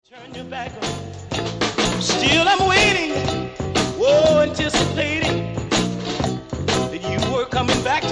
Turn your back on. Still I'm waiting, anticipating that you were coming back